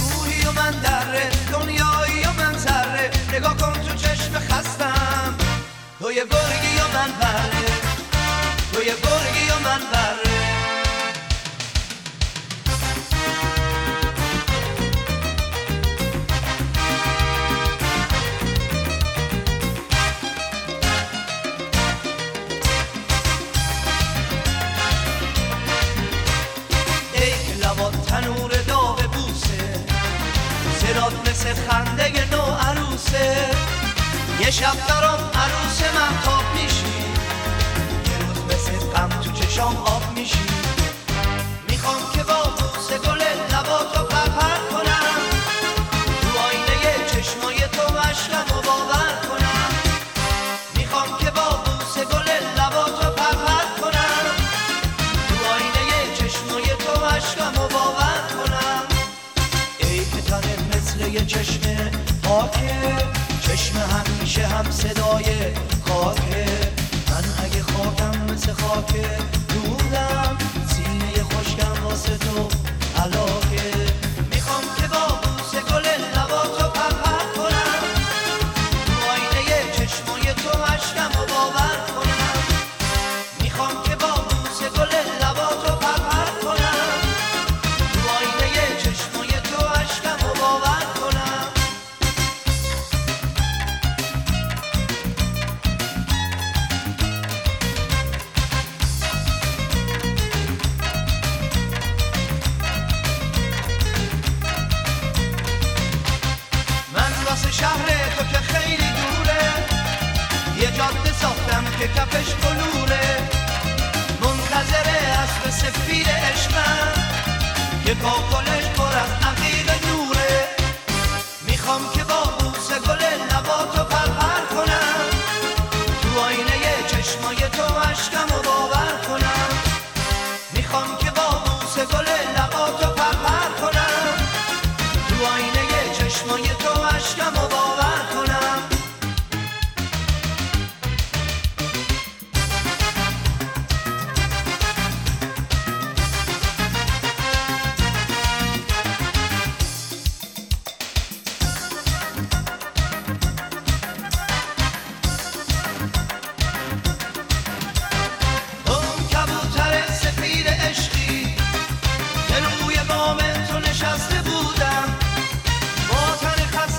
روحی و من دره، دنیایی و من ذره. نگاه کن تو چشم خستم، تو یه گرگی و من بره، تو یه گرگی و من بره. تنور داغ بوسه، صدات مثل خنده نو عروسه. یه شب برام عروس مهتاب میشی، یه روز مثل غم تو چشام آب میشی. میخوام که با بوسه گل لباتو پرپر کنم، تو آینه چشمای تو عشقمو باور کنم. میخوام که با بوسه گل لباتو پرپر کنم، تو آینه چشمای تو عشقمو باور کنم. ای که تنت مثل یه چشم پاکه، چشم همیشه هم صدای خاکه. من اگه خاکم مثل خاکه دودم، سینه خشکم واسه تو علاقه. میخوام که با بوسه گل لباتو پرپر کنم، تو آینه چشمای تو عشقمو باور کنم. میخوام که با بوسه گل لباتو پرپر کنم، تو آینه چشمای تو عشقمو باور کنم. شهر تو که خیلی دوره، یه جاده ساختم که کفش بلوره. منتظر اسب سفید عشقم که کاکلش پر از عقیق نوره. میخوام که با بوسه گل لباتو پرپر کنم، تو آینه چشمای تو عشقمو باور کنم. میخوام که با بوسه گل لباتو پرپر کنم، تو آینه چشمای تو عشقمو باور کنم. اون کبوتر سفید عشقی که روی بام تو نشسته بودم، با تن خسته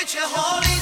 چه حالی